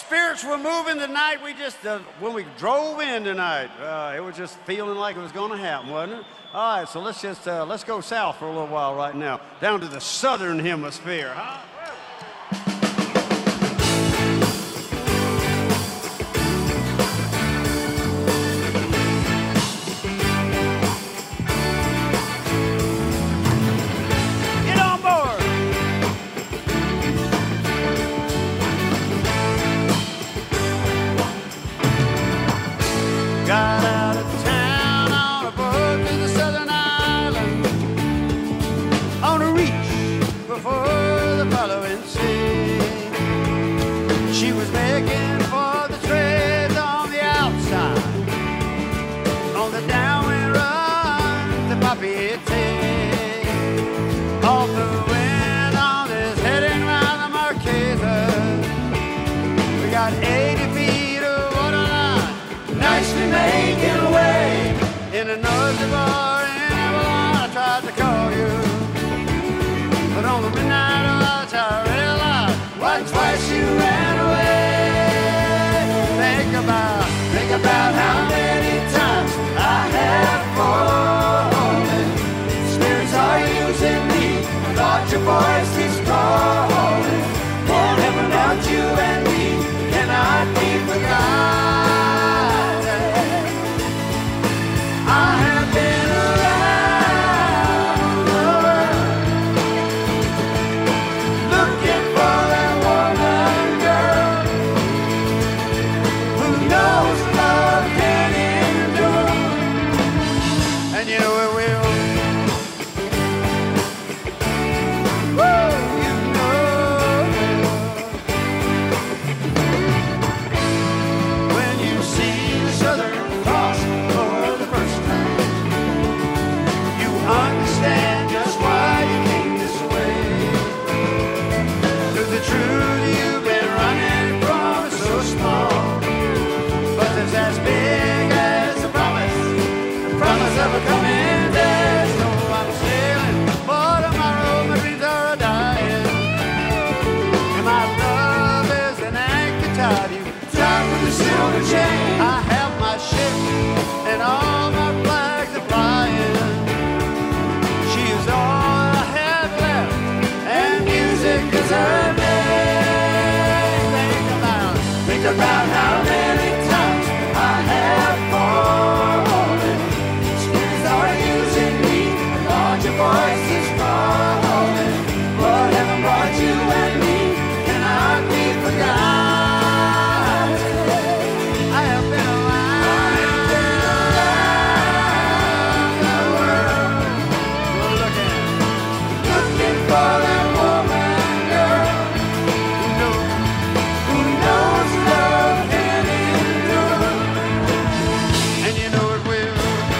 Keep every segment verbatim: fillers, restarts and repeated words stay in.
spirits were moving tonight. We just, uh, when we drove in tonight, uh, it was just feeling like it was going to happen, wasn't it? All right, so let's just, uh, let's go south for a little while right now, down to the southern hemisphere, huh? Got out of town on a boat to the southern island, on a reach before the following sea. She was making for the trades on the outside, on the downwind run to Papeete. Off the wind on this heading round the Marquesas. We got eighty feet of waterline, nicely making way in a noisy bar in Avalon. I tried to call you, but on the midnight watch I realized why twice you ran away. Think about, think about how many times I have fallen. Spirits are using me, Lord, your voice is calling. For heaven about you and me cannot be forgotten. I have been around the world, looking for that woman, girl, who knows love can endure. And you know it will. Woo, you know it will. When you see the Southern Cross for the first time, you understand just why you came this way. Cause the truth you've been running from is so small, but it's as big as the promise, the promise of a coming day. So I'm sailing for tomorrow, my dreams are dying, and my love is an anchor tied you, tied with a silver chain. I have my ship and all my flags are flying. She is all I have left, and music is her name. Think about, think about how many times I have fallen. Spirits are using me, and Lord, your voice is calling. What heaven brought you and me cannot be forgotten. I have been around the world, looking, looking for that woman, girl, who knows, who knows love can endure. And you know it will.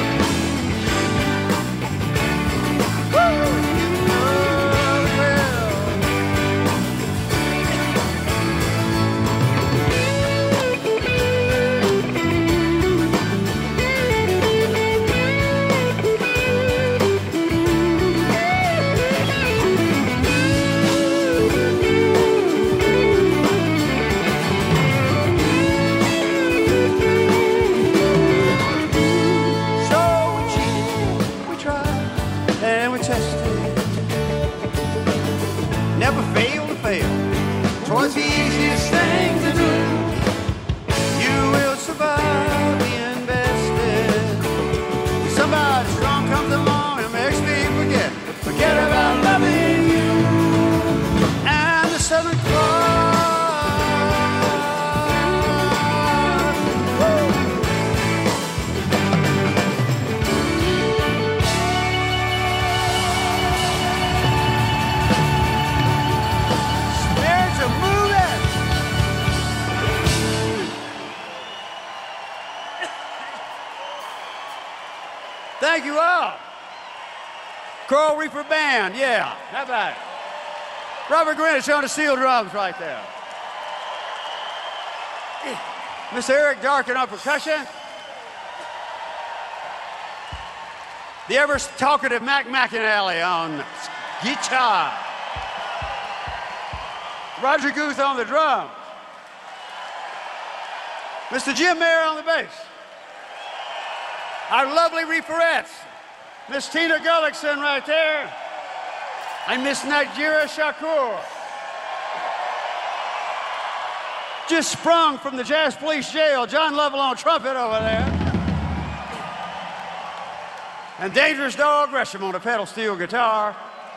Woo, you know it will. So we cheated, we tried, and we tested. Never failed to fail. Twas the easiest thing to do. You will survive being bested. Somebody strong comes along and makes me forget, forget about loving you. And the Southern Cross. Woo! Spirits are moving. Thank you all. Coral Reaper Band, yeah. How about it? Robert Greenwich on the steel drums right there. Mister Eric Darkin on percussion. The ever talkative Mac McAnally on guitar. Roger Guth on the drums. Mister Jim Mayer on the bass. Our lovely reeferettes, Miss Tina Gullickson right there, and Miss Najira Shakur. Just sprung from the Jazz Police Jail, John Lovell on trumpet over there. And Dangerous Dog Gresham on the pedal steel guitar.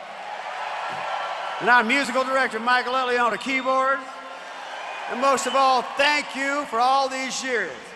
And our musical director, Michael Ellie, on the keyboard. And most of all, thank you for all these years.